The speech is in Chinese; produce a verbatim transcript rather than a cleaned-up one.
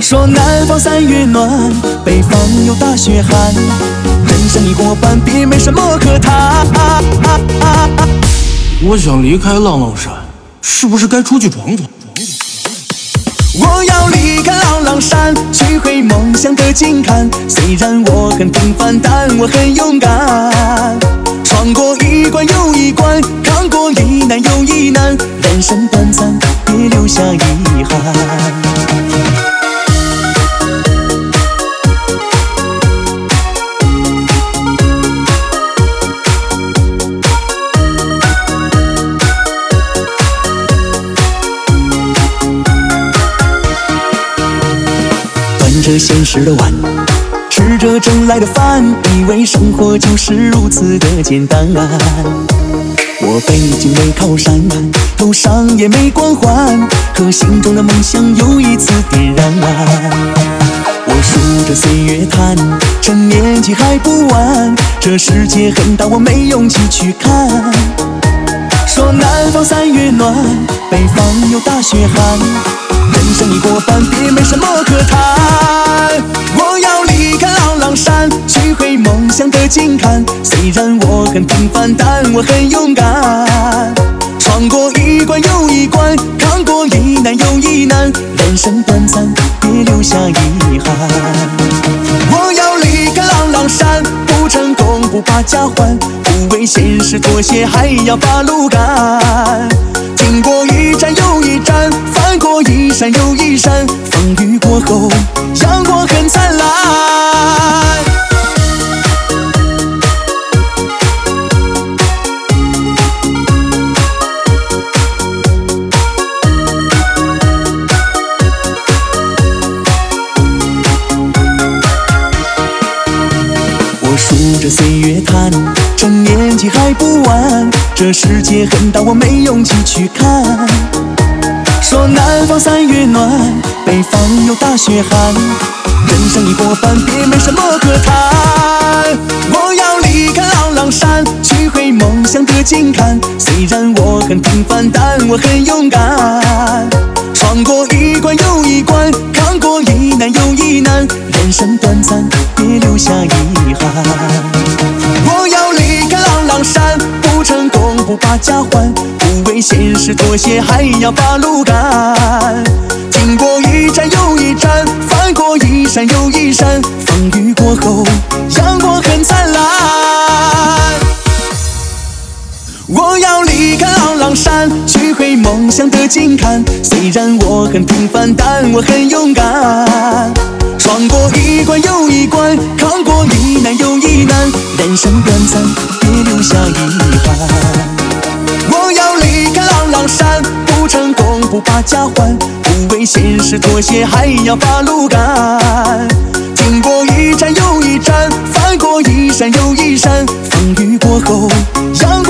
说南方三月暖，北方有大雪寒，人生已过半，别没什么可谈。 我想离开浪浪山，是不是该出去闯闯？ 我要离开浪浪山，去回梦想的近看。虽然我很平凡，但我很勇敢。闯过一关又一关，扛过一难又一难。人生短暂，别留下遗憾。端着现实的碗，吃着挣来的饭，以为生活就是如此的简单。我背井没靠山，头上也没光环，可心中的梦想又一次点燃。我数着岁月叹，趁年纪还不晚，这世界很大，我没勇气去看。说南方三月暖，北方有大雪寒，人生已过半，别没什么可谈。我要离开浪浪山，去回梦想的近看。虽然我很平凡，但我很勇敢。闯过一关又一关，扛过一难又一难。人生短暂，别留下遗憾。我要离开浪浪山，不成功不把家还，不为现实妥协，还要把路赶。经过一站又一站，翻过一山又一山，风雨过后，阳光很灿烂。我数着岁月叹，趁年纪还不晚，这世界很大，我没勇气去看。说南方三月暖，北方有大雪寒，人生已过半，别没什么可谈。我要离开浪浪山，去回梦想的近看。虽然我很平凡，但我很勇敢。闯过一关又一关，扛过一难又一难。人生短暂，别留下遗憾。我要离开浪浪山，不成功不把家还，不为现实妥协，还要把路赶。经过一站又一站，翻过一山又一山，风雨过后，阳光很灿烂。我要离开浪浪山，去回梦想的近看。虽然我很平凡，但我很勇敢。闯过一关又一关，扛过一难又一难。人生短暂，别留下遗憾。我要离开浪浪山，不成功不把家还，不为现实妥协，还要把路赶。经过一站又一站，翻过一山又一山，风雨过后，阳光